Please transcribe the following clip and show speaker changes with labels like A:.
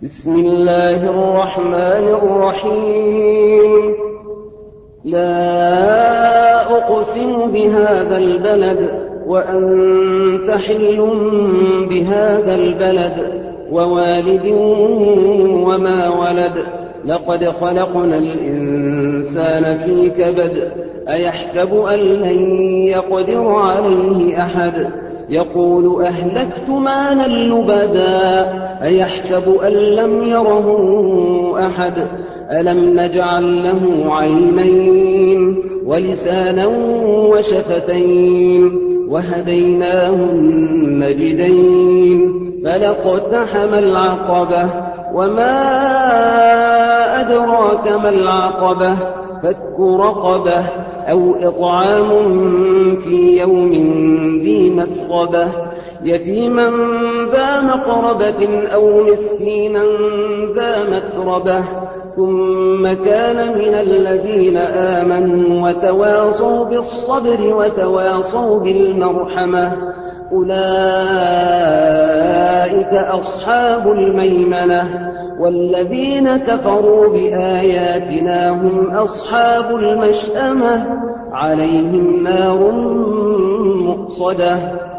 A: بسم الله الرحمن الرحيم. لا أقسم بهذا البلد وأنت حل بهذا البلد ووالد وما ولد. لقد خلقنا الإنسان في كبد. أيحسب أن لن يقدر عليه أحد. يقول أهلكت مالا لبدا. أيحسب أن لم يره أحد. ألم نجعل له عينين ولسانا وشفتين وهديناه النجدين فلاقتحم العقبة وما أدراك ما العقبة فك رقبة أو إطعام في يوم ذي مسغبة يتيما ذا مقربة أو مسكينا ذا متربة ثم كان من الذين آمنوا وتواصوا بالصبر وتواصوا بالمرحمة أولئك أصحاب الميمنة والذين كفروا بآياتنا هم أصحاب المشأمة عليهم نار مؤصدة.